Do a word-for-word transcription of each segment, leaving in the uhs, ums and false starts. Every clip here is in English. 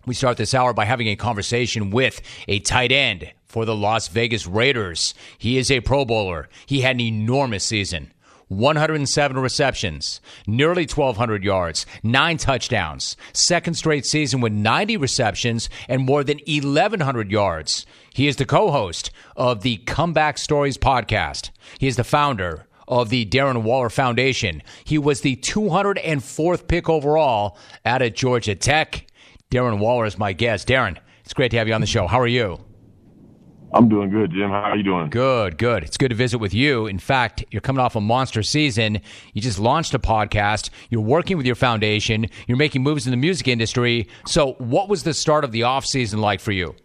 We start this hour by having a conversation with a tight end for the Las Vegas Raiders. He is a Pro Bowler. He had an enormous season. one hundred seven receptions, nearly twelve hundred yards, nine touchdowns, second straight season with ninety receptions and more than eleven hundred yards. He is the co-host of the Comeback Stories podcast. He is the founder of the Darren Waller Foundation. He was the two hundred fourth pick overall out of Georgia Tech. Darren Waller is my guest. Darren, it's great to have you on the show. How are you? I'm doing good, Jim. How are you doing? Good, good. It's good to visit with you. In fact, you're coming off a monster season. You just launched a podcast. You're working with your foundation. You're making moves in the music industry. So what was the start of the offseason like for you?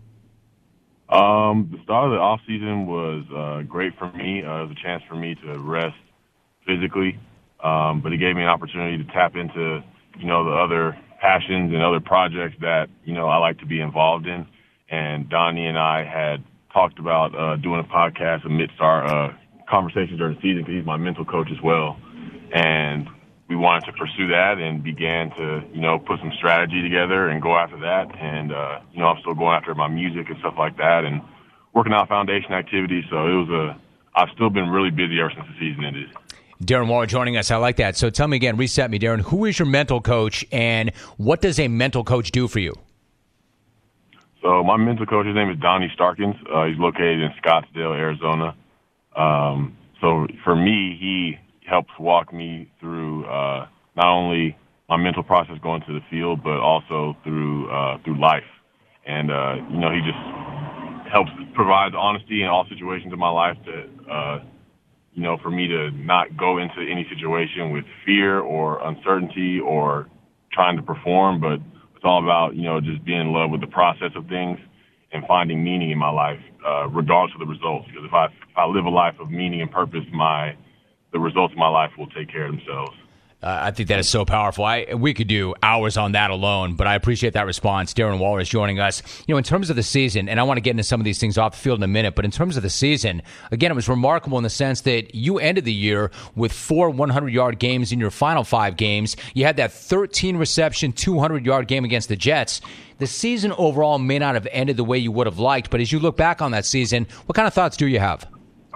Um, the start of the offseason was uh, great for me. Uh, it was a chance for me to rest physically, um, but it gave me an opportunity to tap into, you know, the other passions and other projects that, you know, I like to be involved in. And Donnie and I had talked about uh, doing a podcast amidst our uh, conversations during the season because he's my mental coach as well. And we wanted to pursue that and began to, you know, put some strategy together and go after that. And, uh, you know, I'm still going after my music and stuff like that and working out foundation activities. So it was a, I've still been really busy ever since the season ended. Darren Waller joining us. I like that. So tell me again, reset me, Darren. Who is your mental coach and what does a mental coach do for you? So my mental coach, his name is Donnie Starkins. Uh, he's located in Scottsdale, Arizona. Um, so for me, he helps walk me through uh, not only my mental process going to the field, but also through uh, through life. And, uh, you know, he just helps provide honesty in all situations of my life to, uh, you know, for me to not go into any situation with fear or uncertainty or trying to perform, but it's all about, you know, just being in love with the process of things and finding meaning in my life, uh, regardless of the results. Because if I, if I live a life of meaning and purpose, my the results of my life will take care of themselves. Uh, I think that is so powerful. I, we could do hours on that alone, but I appreciate that response. Darren Waller is joining us. You know, in terms of the season, and I want to get into some of these things off the field in a minute, but in terms of the season, again, it was remarkable in the sense that you ended the year with four hundred-yard games in your final five games. You had that thirteen-reception, two hundred-yard game against the Jets. The season overall may not have ended the way you would have liked, but as you look back on that season, what kind of thoughts do you have?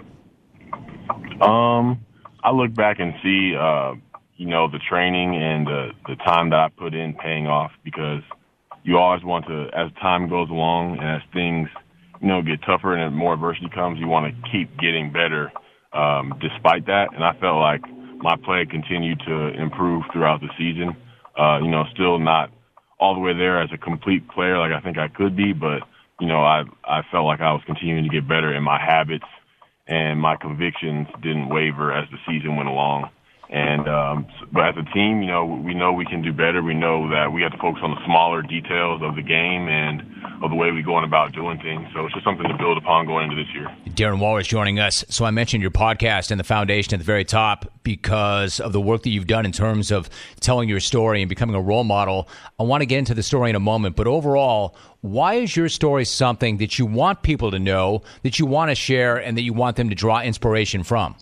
Um, I look back and see uh, – you know, the training and the, the time that I put in paying off because you always want to, as time goes along and as things, you know, get tougher and more adversity comes, you want to keep getting better um, despite that. And I felt like my play continued to improve throughout the season. Uh, you know, still not all the way there as a complete player like I think I could be, but, you know, I, I felt like I was continuing to get better in my habits and my convictions didn't waver as the season went along. And, um, but as a team, you know, we know we can do better. We know that we have to focus on the smaller details of the game and of the way we go on about doing things. So it's just something to build upon going into this year. Darren Waller is joining us. So I mentioned your podcast and the foundation at the very top because of the work that you've done in terms of telling your story and becoming a role model. I want to get into the story in a moment, but overall, why is your story something that you want people to know, that you want to share, and that you want them to draw inspiration from?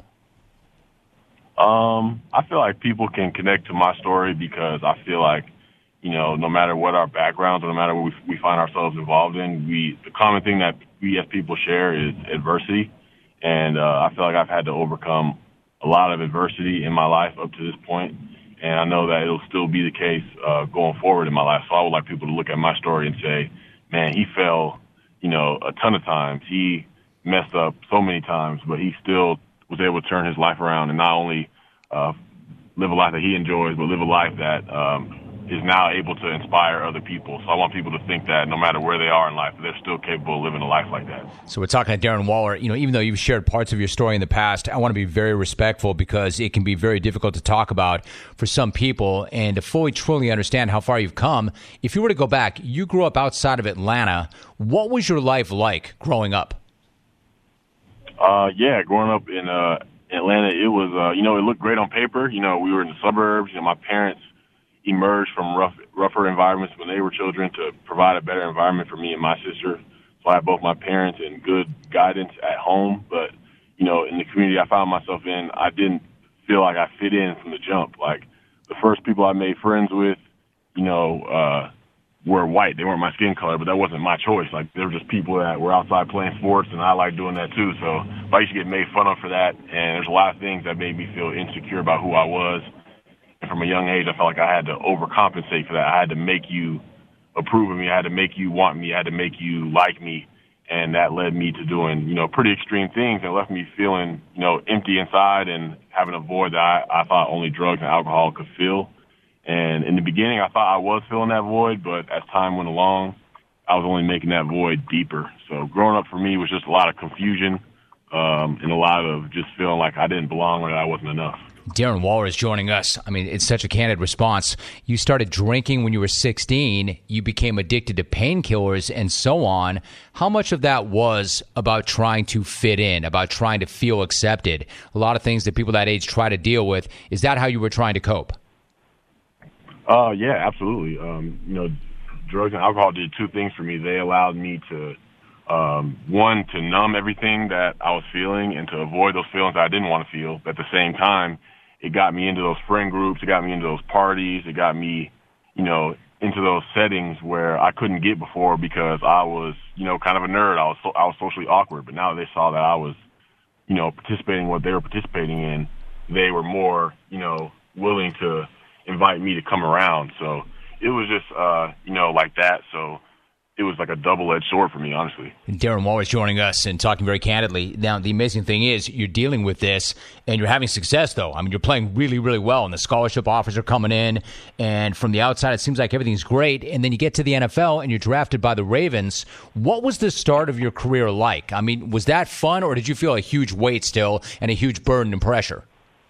Um, I feel like people can connect to my story because I feel like, you know, no matter what our backgrounds or no matter what we, we find ourselves involved in, we the common thing that we as people share is adversity. And uh, I feel like I've had to overcome a lot of adversity in my life up to this point, and I know that it'll still be the case uh, going forward in my life. So I would like people to look at my story and say, man, he fell, you know, a ton of times. He messed up so many times, but he still was able to turn his life around and not only uh, live a life that he enjoys, but live a life that um, is now able to inspire other people. So I want people to think that no matter where they are in life, they're still capable of living a life like that. So we're talking to Darren Waller. You know, even though you've shared parts of your story in the past, I want to be very respectful because it can be very difficult to talk about for some people and to fully, truly understand how far you've come. If you were to go back, you grew up outside of Atlanta. What was your life like growing up? Uh, yeah, growing up in uh, Atlanta, it was, uh, you know, it looked great on paper. You know, we were in the suburbs. You know, my parents emerged from rough, rougher environments when they were children to provide a better environment for me and my sister. So I had both my parents and good guidance at home. But, you know, in the community I found myself in, I didn't feel like I fit in from the jump. Like, the first people I made friends with, you know, uh, were white. They weren't my skin color, but that wasn't my choice. Like, they were just people that were outside playing sports, and I like doing that too. So I used to get made fun of for that, and there's a lot of things that made me feel insecure about who I was. And from a young age, I felt like I had to overcompensate for that. I had to make you approve of me. I had to make you want me. I had to make you like me. And that led me to doing, you know, pretty extreme things and left me feeling, you know, empty inside and having a void that I, I thought only drugs and alcohol could fill. And in the beginning, I thought I was filling that void, but as time went along, I was only making that void deeper. So growing up for me was just a lot of confusion um, and a lot of just feeling like I didn't belong or that I wasn't enough. Darren Waller is joining us. I mean, it's such a candid response. You started drinking when you were sixteen. You became addicted to painkillers and so on. How much of that was about trying to fit in, about trying to feel accepted? A lot of things that people that age try to deal with. Is that how you were trying to cope? Uh, yeah, absolutely. Um, you know, drugs and alcohol did two things for me. They allowed me to, um, one, to numb everything that I was feeling and to avoid those feelings that I didn't want to feel. But at the same time, it got me into those friend groups. It got me into those parties. It got me, you know, into those settings where I couldn't get before because I was, you know, kind of a nerd. I was so, I was socially awkward. But now they saw that I was, you know, participating in what they were participating in. They were more, you know, willing to invite me to come around. So it was just, uh, you know, like that. So it was like a double-edged sword for me, honestly. Darren Waller is joining us and talking very candidly. Now, the amazing thing is you're dealing with this and you're having success, though. I mean, you're playing really, really well, and the scholarship offers are coming in. And from the outside, it seems like everything's great. And then you get to the N F L and you're drafted by the Ravens. What was the start of your career like? I mean, was that fun, or did you feel a huge weight still and a huge burden and pressure?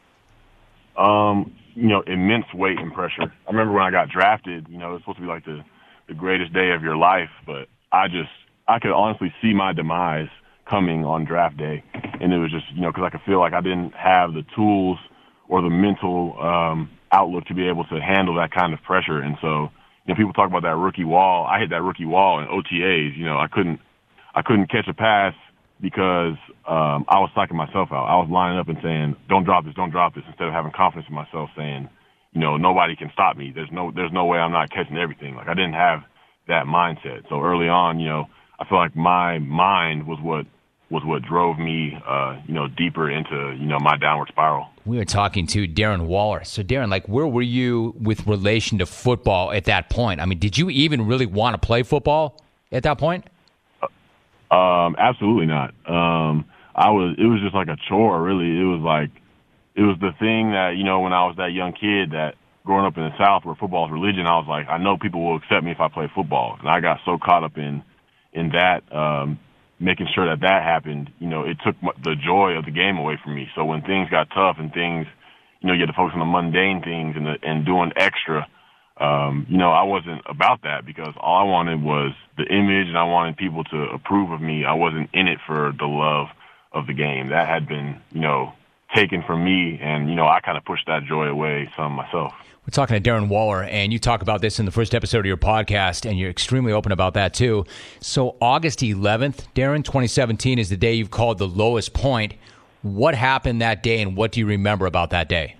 Um, you know, immense weight and pressure. I remember when I got drafted, you know, it was supposed to be like the the greatest day of your life, but I just, I could honestly see my demise coming on draft day. And it was just, you know, because I could feel like I didn't have the tools or the mental um, outlook to be able to handle that kind of pressure. And so, you know, people talk about that rookie wall. I hit that rookie wall in O T As. You know, I couldn't, I couldn't catch a pass because um, I was psyching myself out. I was lining up and saying, don't drop this, don't drop this, instead of having confidence in myself saying, you know, nobody can stop me. There's no, there's no way I'm not catching everything. Like, I didn't have that mindset. So early on, you know, I feel like my mind was what, was what drove me, uh, you know, deeper into, you know, my downward spiral. We were talking to Darren Waller. So Darren, like, where were you with relation to football at that point? I mean, did you even really want to play football at that point? Uh, um, absolutely not. Um, I was, it was just like a chore, really. It was like, it was the thing that, you know, when I was that young kid that growing up in the South where football is religion, I was like, I know people will accept me if I play football. And I got so caught up in, in that, um, making sure that that happened, you know, it took the joy of the game away from me. So when things got tough and things, you know, you had to focus on the mundane things and, the, and doing extra, um, you know, I wasn't about that because all I wanted was the image and I wanted people to approve of me. I wasn't in it for the love of the game. That had been, you know, taken from me, and, you know, I kind of pushed that joy away some myself. We're talking to Darren Waller, and you talk about this in the first episode of your podcast, and you're extremely open about that, too. So August eleventh, Darren, twenty seventeen is the day you've called the lowest point. What happened that day, and what do you remember about that day?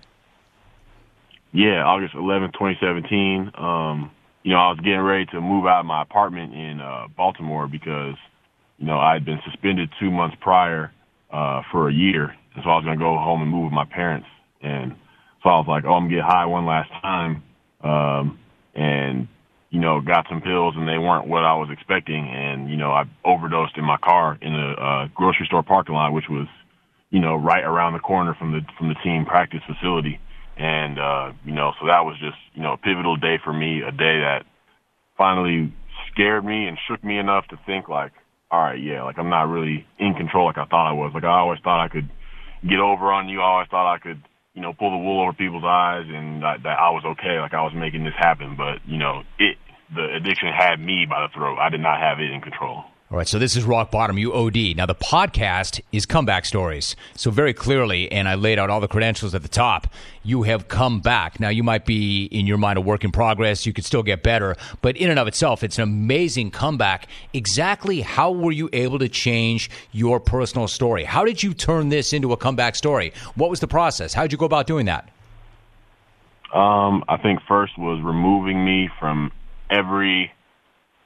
Yeah, August eleventh, twenty seventeen. Um, you know, I was getting ready to move out of my apartment in uh, Baltimore because, you know, I had been suspended two months prior uh, for a year. And so I was going to go home and move with my parents. And so I was like, oh, I'm going to get high one last time. Um, and, you know, got some pills and they weren't what I was expecting. And, you know, I overdosed in my car in a uh, grocery store parking lot, which was, you know, right around the corner from the, from the team practice facility. And, uh, you know, so that was just, you know, a pivotal day for me, a day that finally scared me and shook me enough to think like, all right, yeah, like I'm not really in control like I thought I was. Like I always thought I could get over on you. I always thought I could, you know, pull the wool over people's eyes and that, that I was okay. Like I was making this happen. But, you know, it, the addiction had me by the throat. I did not have it in control. All right, so this is Rock Bottom, you O D. Now, the podcast is Comeback Stories. So very clearly, and I laid out all the credentials at the top, you have come back. Now, you might be, in your mind, a work in progress. You could still get better. But in and of itself, it's an amazing comeback. Exactly how were you able to change your personal story? How did you turn this into a comeback story? What was the process? How did you go about doing that? Um, I think first was removing me from every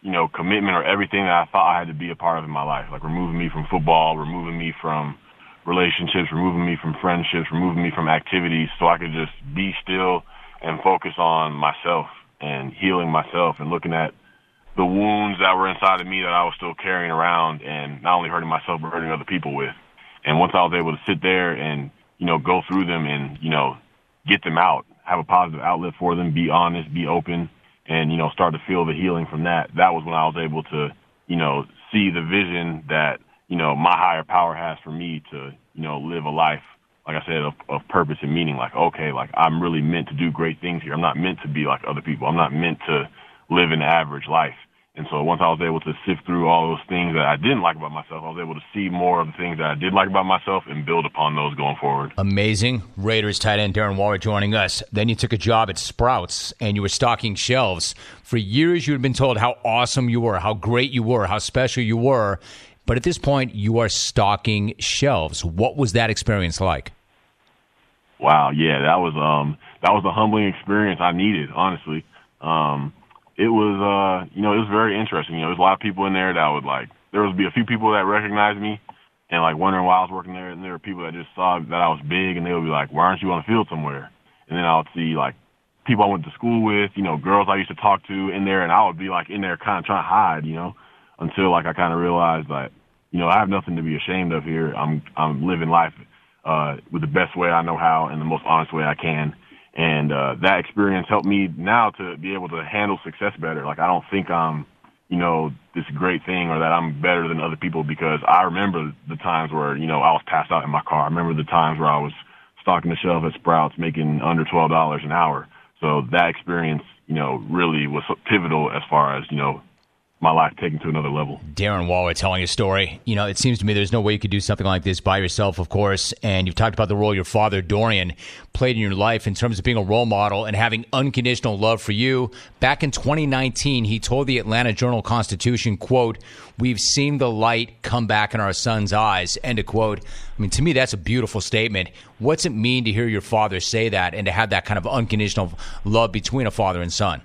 you know, commitment or everything that I thought I had to be a part of in my life, like removing me from football, removing me from relationships, removing me from friendships, removing me from activities so I could just be still and focus on myself and healing myself and looking at the wounds that were inside of me that I was still carrying around and not only hurting myself but hurting other people with. And once I was able to sit there and, you know, go through them and, you know, get them out, have a positive outlet for them, be honest, be open, and, you know, start to feel the healing from that, that was when I was able to, you know, see the vision that, you know, my higher power has for me to, you know, live a life, like I said, of, of purpose and meaning. Like, okay, like I'm really meant to do great things here. I'm not meant to be like other people. I'm not meant to live an average life. And so once I was able to sift through all those things that I didn't like about myself, I was able to see more of the things that I did like about myself and build upon those going forward. Amazing. Raiders tight end Darren Waller joining us. Then you took a job at Sprouts and you were stocking shelves. For years you had been told how awesome you were, how great you were, how special you were. But at this point, you are stocking shelves. What was that experience like? Wow, yeah, that was um that was a humbling experience I needed, honestly. Um It was, uh, you know, it was very interesting. You know, there's a lot of people in there that would, like, there would be a few people that recognized me and, like, wondering why I was working there. And there were people that just saw that I was big and they would be like, why aren't you on the field somewhere? And then I would see, like, people I went to school with, you know, girls I used to talk to in there, and I would be, like, in there kind of trying to hide, you know, until, like, I kind of realized that, you know, I have nothing to be ashamed of here. I'm, I'm living life, uh, with the best way I know how and the most honest way I can. And uh, that experience helped me now to be able to handle success better. Like, I don't think I'm, you know, this great thing or that I'm better than other people, because I remember the times where, you know, I was passed out in my car. I remember the times where I was stocking the shelf at Sprouts making under twelve dollars an hour. So that experience, you know, really was pivotal as far as, you know, my life taken to another level. Darren Waller telling a story. You know, it seems to me there's no way you could do something like this by yourself, of course. And you've talked about the role your father, Dorian, played in your life in terms of being a role model and having unconditional love for you. Back in twenty nineteen, he told the Atlanta Journal-Constitution, quote, "We've seen the light come back in our son's eyes," end of quote. I mean, to me, that's a beautiful statement. What's it mean to hear your father say that and to have that kind of unconditional love between a father and son?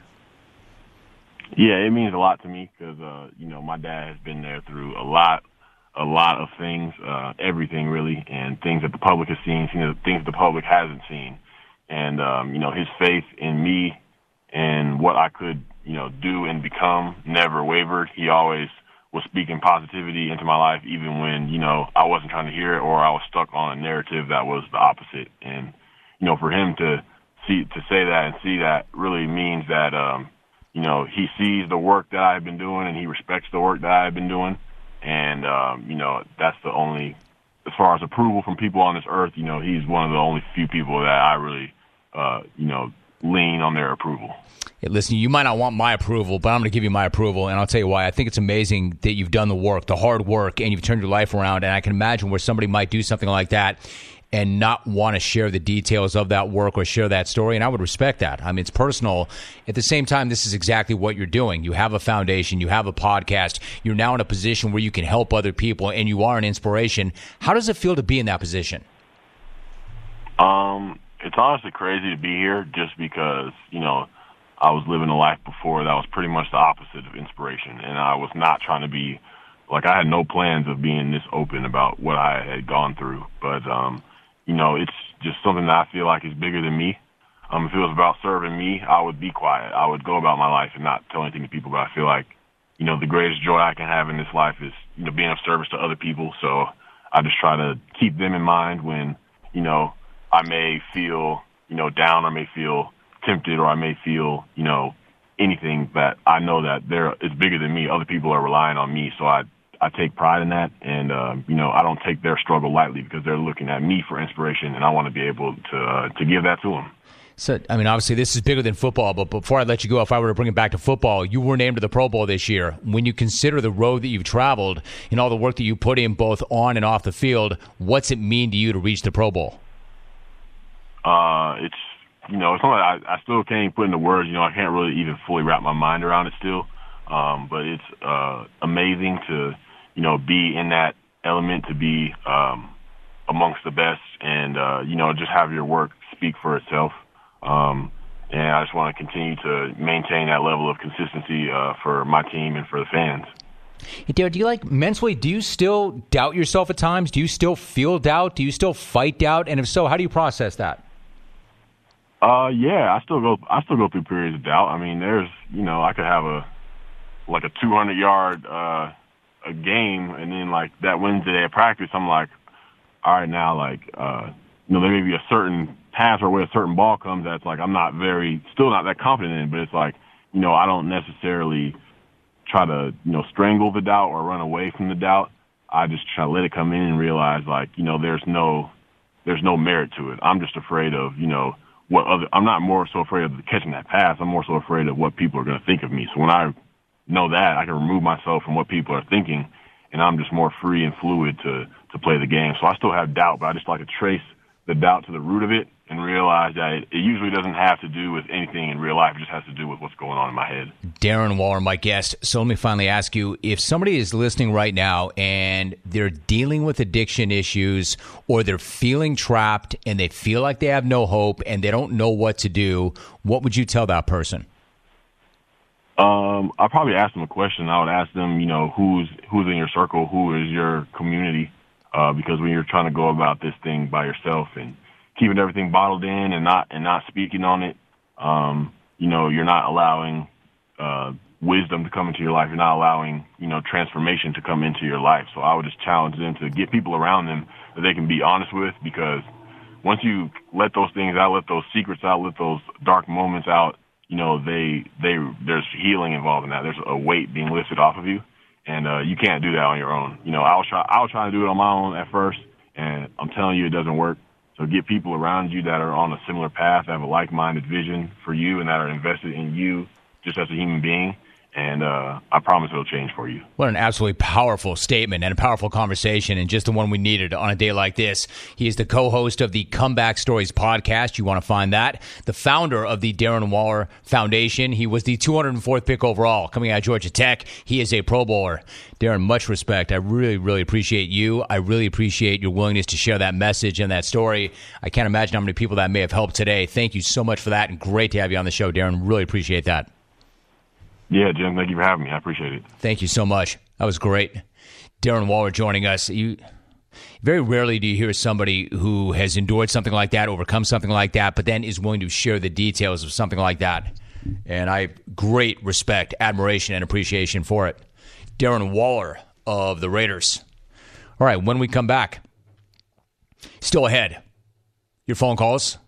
Yeah, it means a lot to me because, uh, you know, my dad has been there through a lot, a lot of things, uh, everything really, and things that the public has seen, things the public hasn't seen. And, um, you know, his faith in me and what I could, you know, do and become never wavered. He always was speaking positivity into my life, even when, you know, I wasn't trying to hear it or I was stuck on a narrative that was the opposite. And, you know, for him to see, to say that and see that really means that, um, you know, he sees the work that I've been doing and he respects the work that I've been doing. And, um, you know, that's the only, as far as approval from people on this earth, you know, he's one of the only few people that I really, uh, you know, lean on their approval. Hey, listen, you might not want my approval, but I'm going to give you my approval, and I'll tell you why. I think it's amazing that you've done the work, the hard work, and you've turned your life around. And I can imagine where somebody might do something like that and not want to share the details of that work or share that story, and I would respect that. I mean, it's personal. At the same time, this is exactly what you're doing. You have a foundation. You have a podcast. You're now in a position where you can help other people, and you are an inspiration. How does it feel to be in that position? Um, it's honestly crazy to be here just because, you know, I was living a life before that was pretty much the opposite of inspiration, and I was not trying to be, like, I had no plans of being this open about what I had gone through, but, um, you know, it's just something that I feel like is bigger than me. Um, if it was about serving me, I would be quiet. I would go about my life and not tell anything to people, but I feel like, you know, the greatest joy I can have in this life is, you know, being of service to other people. So I just try to keep them in mind when, you know, I may feel, you know, down, or may feel tempted, or I may feel, you know, anything, that I know that there it's bigger than me. Other people are relying on me. So I, I take pride in that, and, uh, you know, I don't take their struggle lightly because they're looking at me for inspiration, and I want to be able to uh, to give that to them. So, I mean, obviously this is bigger than football, but before I let you go, if I were to bring it back to football, you were named to the Pro Bowl this year. When you consider the road that you've traveled and all the work that you put in both on and off the field, what's it mean to you to reach the Pro Bowl? Uh, it's, you know, it's something I, I still can't even put into words. You know, I can't really even fully wrap my mind around it still. Um, but it's uh, amazing to, you know, be in that element, to be um, amongst the best, and, uh, you know, just have your work speak for itself. Um, and I just want to continue to maintain that level of consistency uh, for my team and for the fans. Hey, Darren, do you like mentally, do you still doubt yourself at times? Do you still feel doubt? Do you still fight doubt? And if so, how do you process that? Uh, yeah, I still go, I still go through periods of doubt. I mean, there's, you know, I could have a, like a two hundred yard, uh, a game. And then like that Wednesday day of practice, I'm like, all right, now like, uh, you know, there may be a certain pass or where a certain ball comes that's like, I'm not very, still not that confident in, but it's like, you know, I don't necessarily try to, you know, strangle the doubt or run away from the doubt. I just try to let it come in and realize, like, you know, there's no, there's no merit to it. I'm just afraid of, you know, what other, I'm not more so afraid of catching that pass. I'm more so afraid of what people are going to think of me. So when I know that, I can remove myself from what people are thinking, and I'm just more free and fluid to, to play the game. So I still have doubt, but I just like to trace the doubt to the root of it and realize that it, it usually doesn't have to do with anything in real life. It just has to do with what's going on in my head. Darren Waller, my guest. So let me finally ask you, if somebody is listening right now and they're dealing with addiction issues or they're feeling trapped and they feel like they have no hope and they don't know what to do, what would you tell that person? Um, I'd probably ask them a question. I would ask them, you know, who's who's in your circle, who is your community, uh, because when you're trying to go about this thing by yourself and keeping everything bottled in and not and not speaking on it, um, you know, you're not allowing uh, wisdom to come into your life. You're not allowing, you know, transformation to come into your life. So I would just challenge them to get people around them that they can be honest with, because once you let those things out, let those secrets out, let those dark moments out, you know, they they there's healing involved in that. There's a weight being lifted off of you, and uh, you can't do that on your own. You know, I was try I was trying to do it on my own at first, and I'm telling you, it doesn't work. So get people around you that are on a similar path, that have a like-minded vision for you, and that are invested in you just as a human being. And uh, I promise it'll change for you. What an absolutely powerful statement and a powerful conversation, and just the one we needed on a day like this. He is the co-host of the Comeback Stories podcast. You want to find that. The founder of the Darren Waller Foundation. He was the two hundred fourth pick overall coming out of Georgia Tech. He is a Pro Bowler. Darren, much respect. I really, really appreciate you. I really appreciate your willingness to share that message and that story. I can't imagine how many people that may have helped today. Thank you so much for that, and great to have you on the show, Darren. Really appreciate that. Yeah, Jim, thank you for having me. I appreciate it. Thank you so much. That was great. Darren Waller joining us. You, very rarely do you hear somebody who has endured something like that, overcome something like that, but then is willing to share the details of something like that. And I have great respect, admiration, and appreciation for it. Darren Waller of the Raiders. All right, when we come back, still ahead, your phone calls.